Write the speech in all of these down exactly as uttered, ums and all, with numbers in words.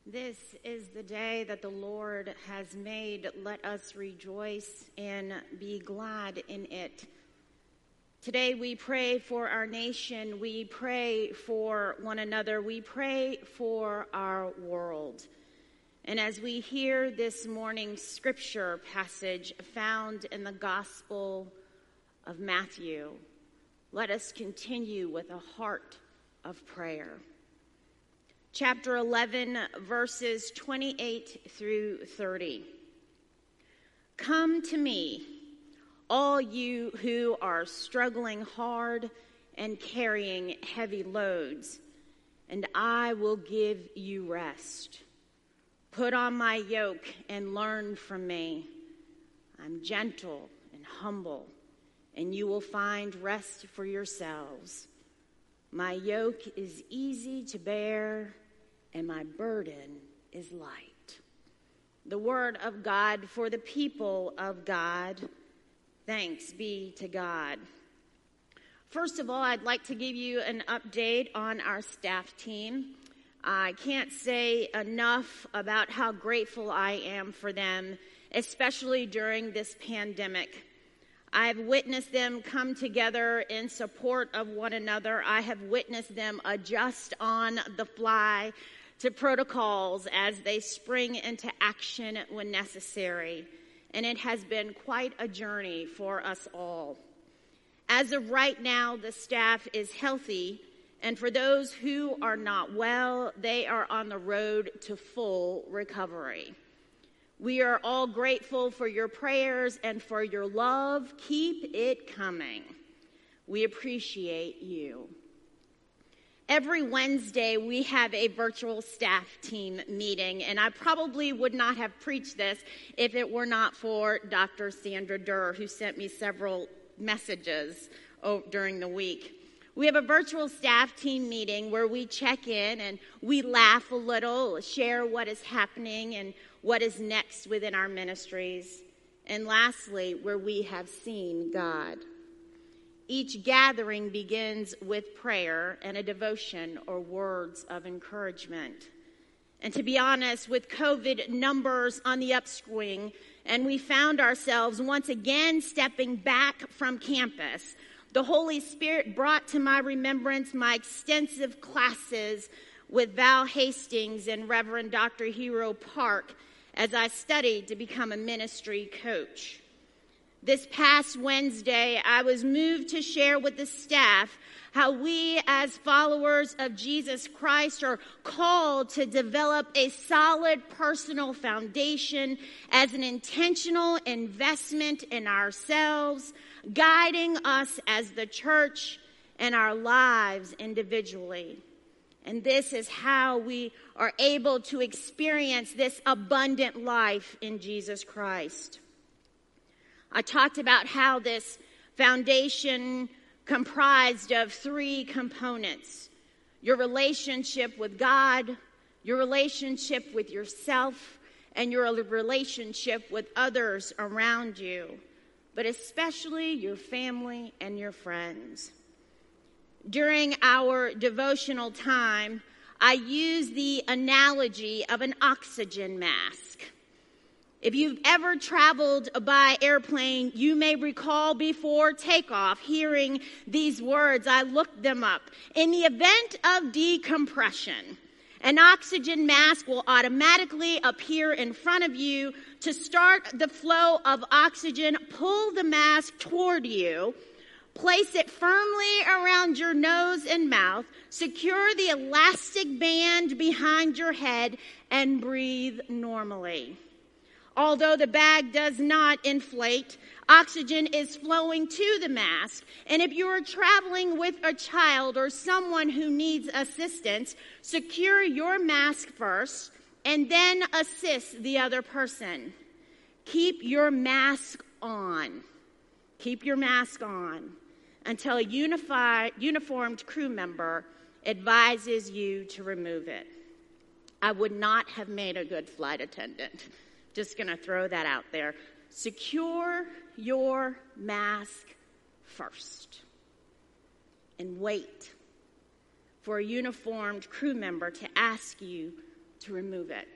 This is the day that the Lord has made. Let us rejoice and be glad in it. Today we pray for our nation. We pray for one another. We pray for our world. And as we hear this morning's scripture passage found in the Gospel of Matthew, let us continue with a heart of prayer. Chapter eleven, verses twenty-eight through thirty. Come to me, all you who are struggling hard and carrying heavy loads, and I will give you rest. Put on my yoke and learn from me. I'm gentle and humble, and you will find rest for yourselves. My yoke is easy to bear, and my burden is light. The word of God for the people of God. Thanks be to God. First of all, I'd like to give you an update on our staff team. I can't say enough about how grateful I am for them, especially during this pandemic. I've witnessed them come together in support of one another. I have witnessed them adjust on the fly to protocols as they spring into action when necessary. And it has been quite a journey for us all. As of right now, the staff is healthy, and for those who are not well, they are on the road to full recovery. We are all grateful for your prayers and for your love. Keep it coming. We appreciate you. Every Wednesday, we have a virtual staff team meeting, and I probably would not have preached this if it were not for Doctor Sandra Durr, who sent me several messages during the week. We have a virtual staff team meeting where we check in and we laugh a little, share what is happening and what is next within our ministries, and lastly, where we have seen God. Each gathering begins with prayer and a devotion or words of encouragement. And to be honest, with COVID numbers on the upswing, and we found ourselves once again stepping back from campus, the Holy Spirit brought to my remembrance my extensive classes with Val Hastings and Reverend Doctor Hero Park as I studied to become a ministry coach. This past Wednesday, I was moved to share with the staff how we as followers of Jesus Christ are called to develop a solid personal foundation as an intentional investment in ourselves, guiding us as the church and our lives individually. And this is how we are able to experience this abundant life in Jesus Christ. I talked about how this foundation comprised of three components: your relationship with God, your relationship with yourself, and your relationship with others around you, but especially your family and your friends. During our devotional time, I used the analogy of an oxygen mask. If you've ever traveled by airplane, you may recall before takeoff hearing these words. I looked them up. In the event of decompression, an oxygen mask will automatically appear in front of you to start the flow of oxygen. Pull the mask toward you. Place it firmly around your nose and mouth. Secure the elastic band behind your head and breathe normally. Although the bag does not inflate, oxygen is flowing to the mask. And if you are traveling with a child or someone who needs assistance, secure your mask first and then assist the other person. Keep your mask on. Keep your mask on until a unified, uniformed crew member advises you to remove it. I would not have made a good flight attendant. Just going to throw that out there. Secure your mask first and wait for a uniformed crew member to ask you to remove it.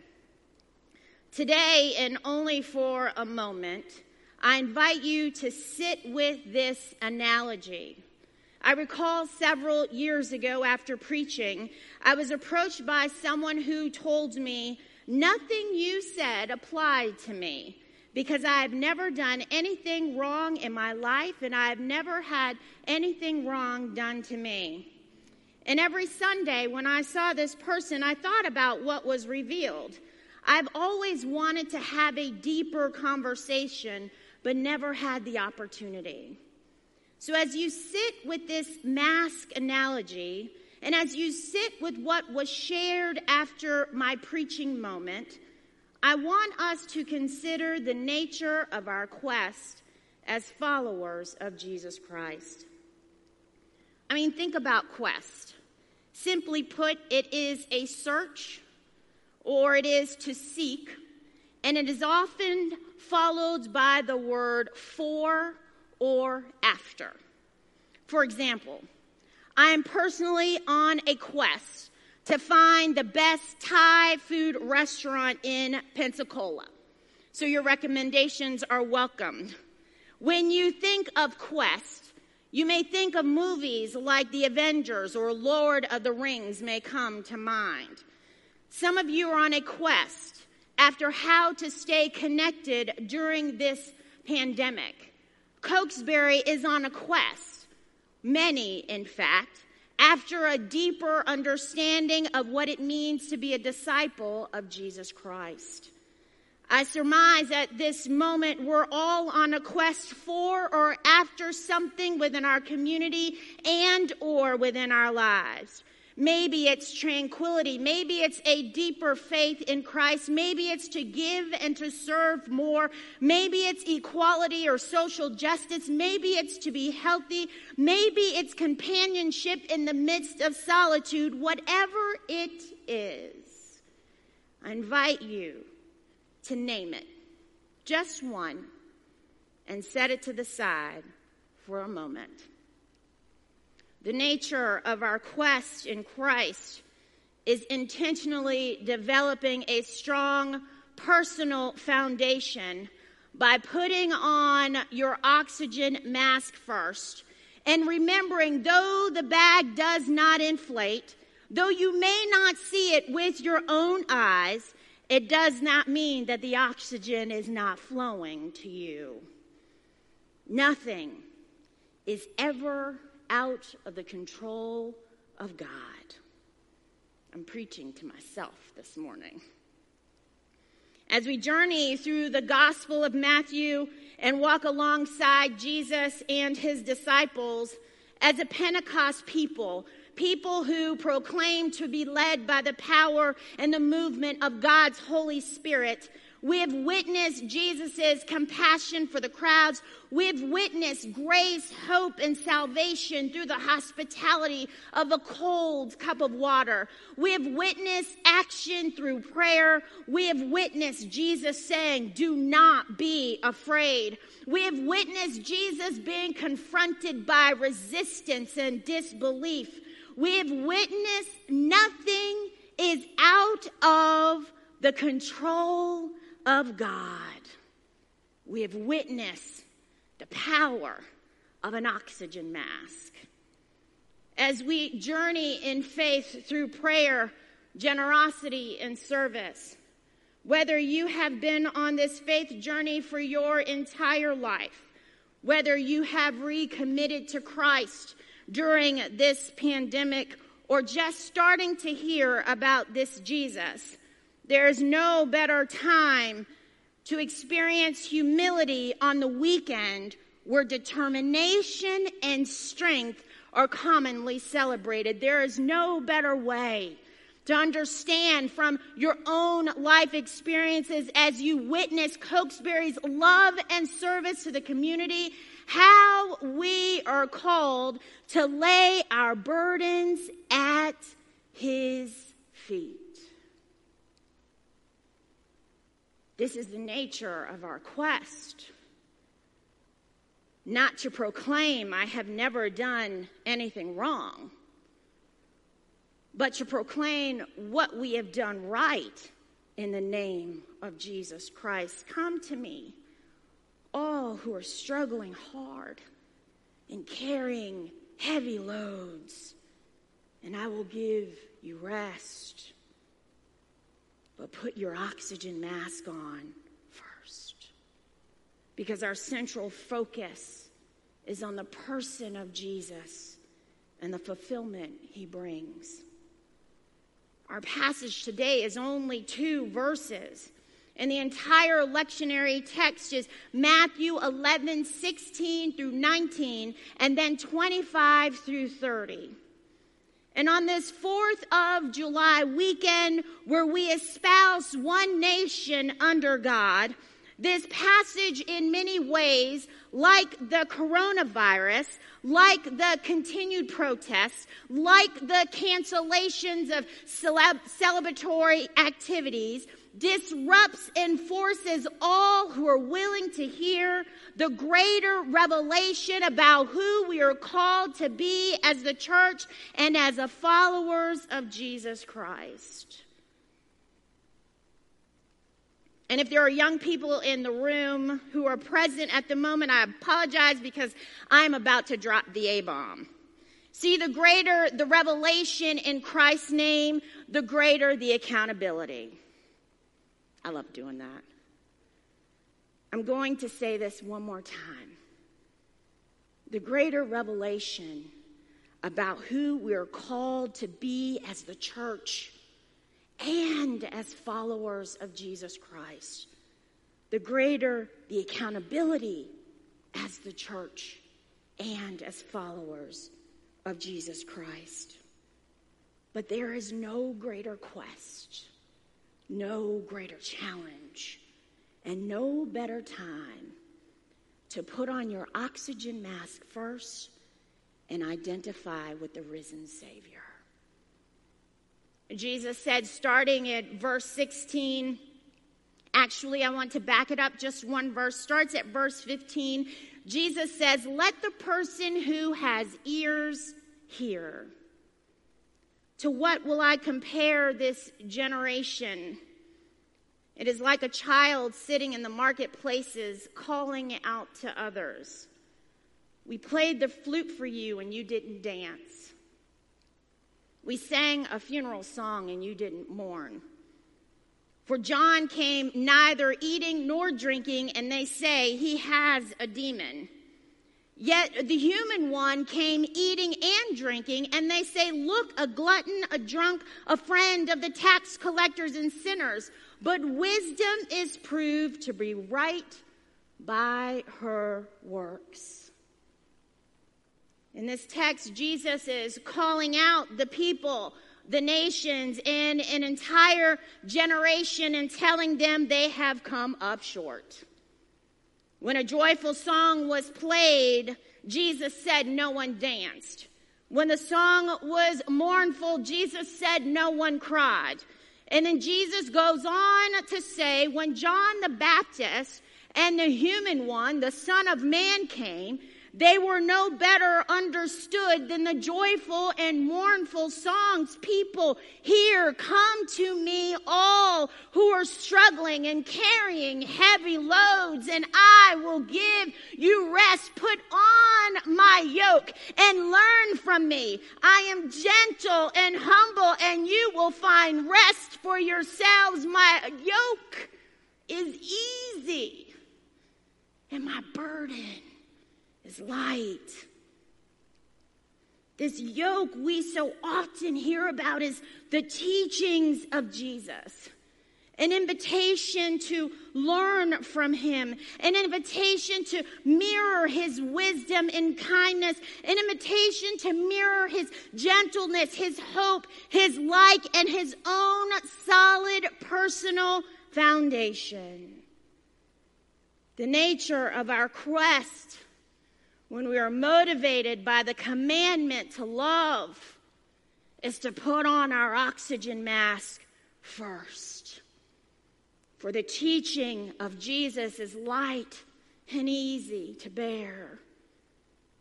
Today, and only for a moment, I invite you to sit with this analogy. I recall several years ago after preaching, I was approached by someone who told me, "Nothing you said applied to me because I have never done anything wrong in my life and I have never had anything wrong done to me." And every Sunday when I saw this person, I thought about what was revealed. I've always wanted to have a deeper conversation, but never had the opportunity. So as you sit with this mask analogy, and as you sit with what was shared after my preaching moment, I want us to consider the nature of our quest as followers of Jesus Christ. I mean, think about quest. Simply put, it is a search, or it is to seek, and it is often followed by the word for or after. For example, I am personally on a quest to find the best Thai food restaurant in Pensacola. So your recommendations are welcomed. When you think of quest, you may think of movies like The Avengers or Lord of the Rings may come to mind. Some of you are on a quest after how to stay connected during this pandemic. Cokesbury is on a quest, many in fact, after a deeper understanding of what it means to be a disciple of Jesus Christ. I surmise at this moment we're all on a quest for or after something within our community and or within our lives. Maybe it's tranquility. Maybe it's a deeper faith in Christ. Maybe it's to give and to serve more. Maybe it's equality or social justice. Maybe it's to be healthy. Maybe it's companionship in the midst of solitude. Whatever it is, I invite you to name it, just one, and set it to the side for a moment. The nature of our quest in Christ is intentionally developing a strong personal foundation by putting on your oxygen mask first and remembering, though the bag does not inflate, though you may not see it with your own eyes, it does not mean that the oxygen is not flowing to you. Nothing is ever out of the control of God. I'm preaching to myself this morning. As we journey through the Gospel of Matthew and walk alongside Jesus and his disciples as a Pentecost people, people who proclaim to be led by the power and the movement of God's Holy Spirit, we have witnessed Jesus' compassion for the crowds. We have witnessed grace, hope, and salvation through the hospitality of a cold cup of water. We have witnessed action through prayer. We have witnessed Jesus saying, "Do not be afraid." We have witnessed Jesus being confronted by resistance and disbelief. We have witnessed nothing is out of the control of God. We have witnessed the power of an oxygen mask. As we journey in faith through prayer, generosity, and service, whether you have been on this faith journey for your entire life, whether you have recommitted to Christ during this pandemic, or just starting to hear about this Jesus, there is no better time to experience humility on the weekend where determination and strength are commonly celebrated. There is no better way to understand from your own life experiences as you witness Cokesbury's love and service to the community, how we are called to lay our burdens at his feet. This is the nature of our quest. Not to proclaim I have never done anything wrong, but to proclaim what we have done right in the name of Jesus Christ. Come to me, all who are struggling hard and carrying heavy loads, and I will give you rest. But put your oxygen mask on first, because our central focus is on the person of Jesus and the fulfillment he brings. Our passage today is only two verses, and the entire lectionary text is Matthew eleven, sixteen through nineteen, and then twenty-five through thirty. And on this fourth of July weekend, where we espouse one nation under God, this passage in many ways, like the coronavirus, like the continued protests, like the cancellations of celeb- celebratory activities, disrupts and forces all who are willing to hear the greater revelation about who we are called to be as the church and as a followers of Jesus Christ. And if there are young people in the room who are present at the moment, I apologize because I'm about to drop the A-bomb. See, the greater the revelation in Christ's name, the greater the accountability. I love doing that. I'm going to say this one more time. The greater revelation about who we're called to be as the church and as followers of Jesus Christ. The greater the accountability as the church and as followers of Jesus Christ. But there is no greater quest, no greater challenge, and no better time to put on your oxygen mask first and identify with the risen Savior. Jesus said, starting at verse sixteen, actually, I want to back it up just one verse, starts at verse fifteen. Jesus says, let the person who has ears hear. To what will I compare this generation? It is like a child sitting in the marketplaces calling out to others. We played the flute for you and you didn't dance. We sang a funeral song and you didn't mourn. For John came neither eating nor drinking, and they say he has a demon. Yet the human one came eating and drinking, and they say, look, a glutton, a drunk, a friend of the tax collectors and sinners. But wisdom is proved to be right by her works. In this text, Jesus is calling out the people, the nations, and an entire generation and telling them they have come up short. When a joyful song was played, Jesus said no one danced. When the song was mournful, Jesus said no one cried. And then Jesus goes on to say, when John the Baptist and the human one, the Son of Man, came, they were no better understood than the joyful and mournful songs. People, here, come to me, all who are struggling and carrying heavy loads, and I will give you rest. Put on my yoke and learn from me. I am gentle and humble, and you will find rest for yourselves. My yoke is easy, and my burden is light. This yoke we so often hear about is the teachings of Jesus. An invitation to learn from him. An invitation to mirror his wisdom and kindness. An invitation to mirror his gentleness, his hope, his like, and his own solid personal foundation. The nature of our quest, when we are motivated by the commandment to love, is to put on our oxygen mask first. For the teaching of Jesus is light and easy to bear.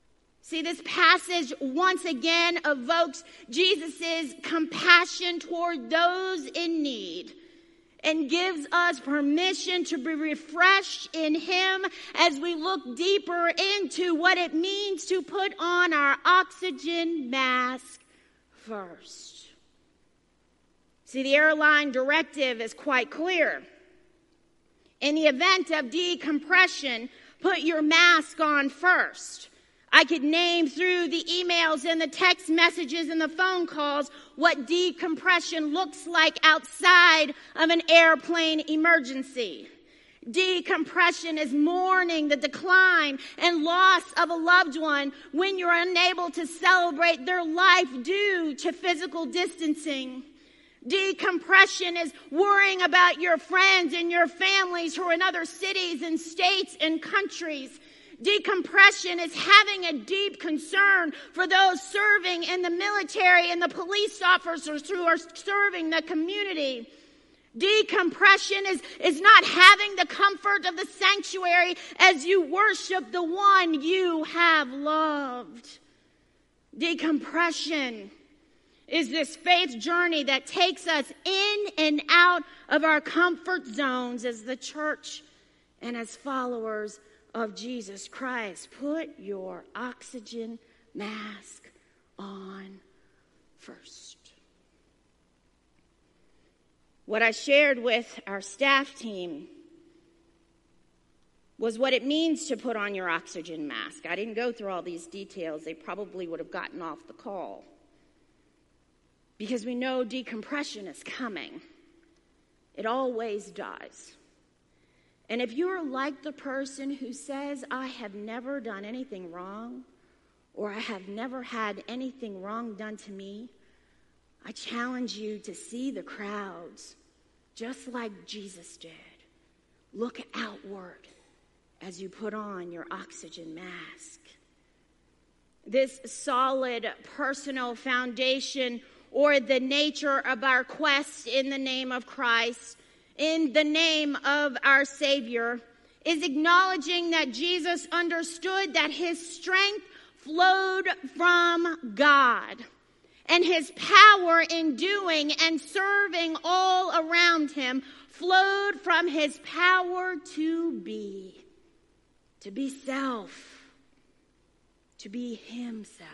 See, this passage once again evokes Jesus' compassion toward those in need and gives us permission to be refreshed in him as we look deeper into what it means to put on our oxygen mask first. See, the airline directive is quite clear. In the event of decompression, put your mask on first. I could name through the emails and the text messages and the phone calls what decompression looks like outside of an airplane emergency. Decompression is mourning the decline and loss of a loved one when you're unable to celebrate their life due to physical distancing. Decompression is worrying about your friends and your families who are in other cities and states and countries. Decompression is having a deep concern for those serving in the military and the police officers who are serving the community. Decompression is, is not having the comfort of the sanctuary as you worship the one you have loved. Decompression is this faith journey that takes us in and out of our comfort zones as the church and as followers of Jesus Christ. Put your oxygen mask on first. What I shared with our staff team was what it means to put on your oxygen mask. I didn't go through all these details. They probably would have gotten off the call. Because we know decompression is coming. It always does. And if you're like the person who says, I have never done anything wrong, or I have never had anything wrong done to me, I challenge you to see the crowds just like Jesus did. Look outward as you put on your oxygen mask. This solid personal foundation, or the nature of our quest in the name of Christ, in the name of our Savior, is acknowledging that Jesus understood that his strength flowed from God, and his power in doing and serving all around him flowed from his power to be, to be self, to be himself.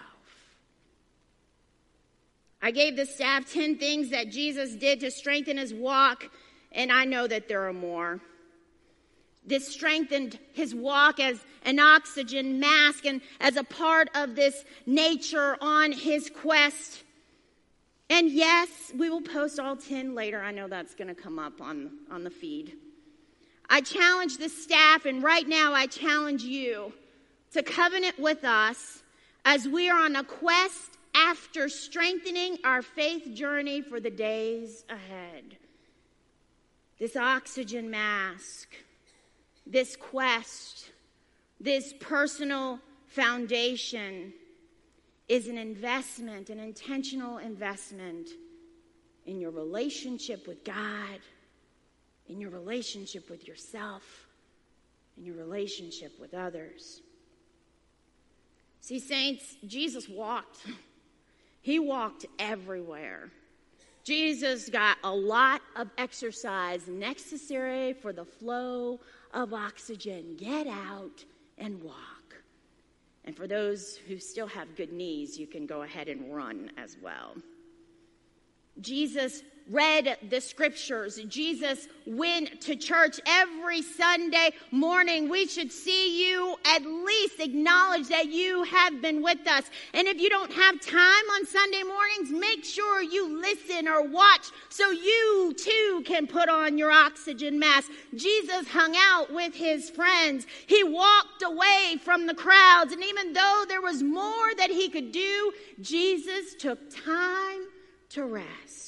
I gave the staff ten things that Jesus did to strengthen his walk, and I know that there are more. This strengthened his walk as an oxygen mask and as a part of this nature on his quest. And yes, we will post all ten later. I know that's going to come up on, on the feed. I challenge the staff, and right now I challenge you to covenant with us as we are on a quest after strengthening our faith journey for the days ahead. This oxygen mask, this quest, this personal foundation is an investment, an intentional investment in your relationship with God, in your relationship with yourself, in your relationship with others. See, saints, Jesus walked. He walked everywhere. Jesus got a lot of exercise necessary for the flow of oxygen. Get out and walk. And for those who still have good knees, you can go ahead and run as well. Jesus read the scriptures. Jesus went to church every Sunday morning. We should see you at least acknowledge that you have been with us. And if you don't have time on Sunday mornings, make sure you listen or watch so you too can put on your oxygen mask. Jesus hung out with his friends. He walked away from the crowds. And even though there was more that he could do, Jesus took time to rest.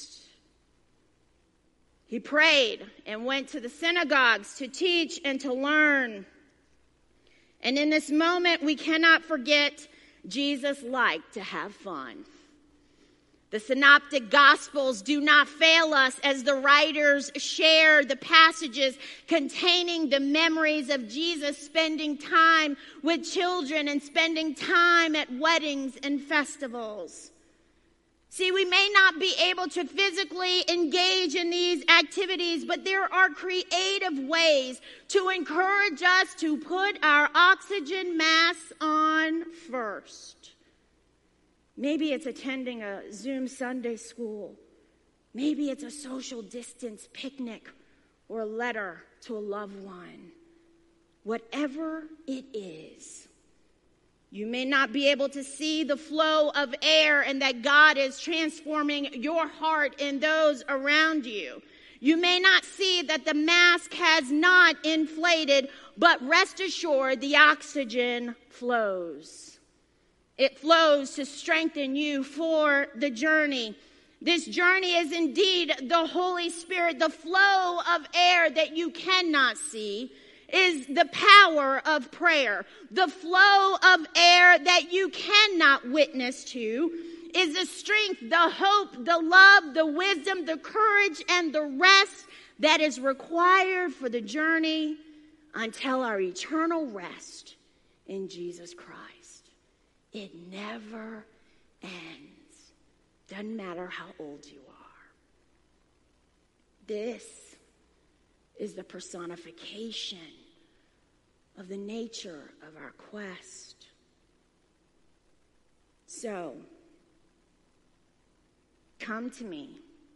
He prayed and went to the synagogues to teach and to learn. And in this moment, we cannot forget Jesus liked to have fun. The synoptic gospels do not fail us as the writers share the passages containing the memories of Jesus spending time with children and spending time at weddings and festivals. See, we may not be able to physically engage in these activities, but there are creative ways to encourage us to put our oxygen masks on first. Maybe it's attending a Zoom Sunday school. Maybe it's a social distance picnic or a letter to a loved one. Whatever it is, you may not be able to see the flow of air and that God is transforming your heart and those around you. You may not see that the mask has not inflated, but rest assured the oxygen flows. It flows to strengthen you for the journey. This journey is indeed the Holy Spirit. The flow of air that you cannot see is the power of prayer. The flow of air that you cannot witness to is the strength, the hope, the love, the wisdom, the courage, and the rest that is required for the journey until our eternal rest in Jesus Christ. It never ends. Doesn't matter how old you are. This is the personification of the nature of our quest. So, come to me,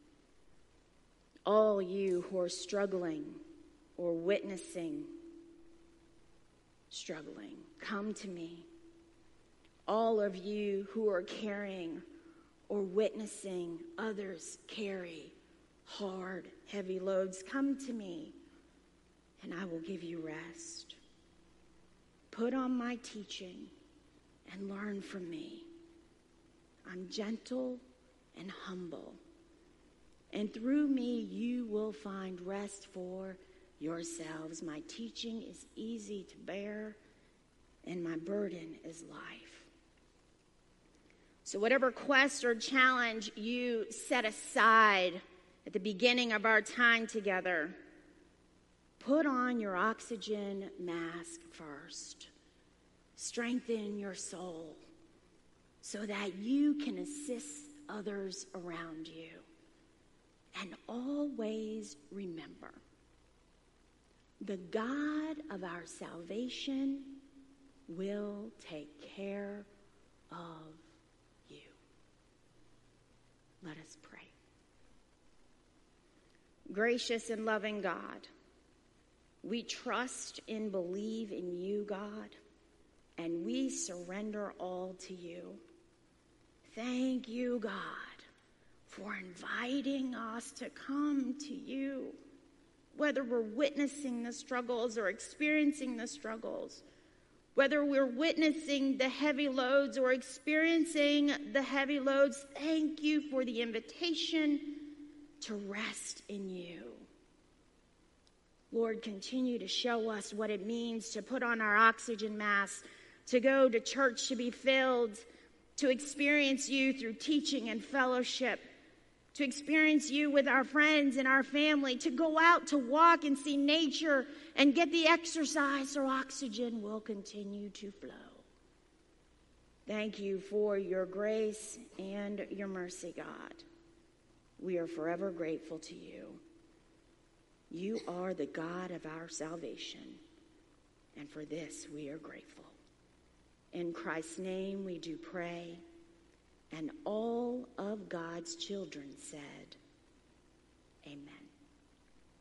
all you who are struggling or witnessing struggling. Come to me. All of you who are carrying or witnessing others carry hard, heavy loads, come to me and I will give you rest. Put on my teaching and learn from me. I'm gentle and humble, and through me you will find rest for yourselves. My teaching is easy to bear and my burden is life. So whatever quest or challenge you set aside at the beginning of our time together, put on your oxygen mask first. Strengthen your soul so that you can assist others around you. And always remember, the God of our salvation will take care of you. Let us pray. Gracious and loving God, we trust and believe in you, God, and we surrender all to you. Thank you, God, for inviting us to come to you, whether we're witnessing the struggles or experiencing the struggles, whether we're witnessing the heavy loads or experiencing the heavy loads. Thank you for the invitation to rest in you. Lord, continue to show us what it means to put on our oxygen masks, to go to church, to be filled, to experience you through teaching and fellowship, to experience you with our friends and our family, to go out to walk and see nature and get the exercise so oxygen will continue to flow. Thank you for your grace and your mercy, God. We are forever grateful to you. You are the God of our salvation, and for this we are grateful. In Christ's name we do pray, and all of God's children said, amen.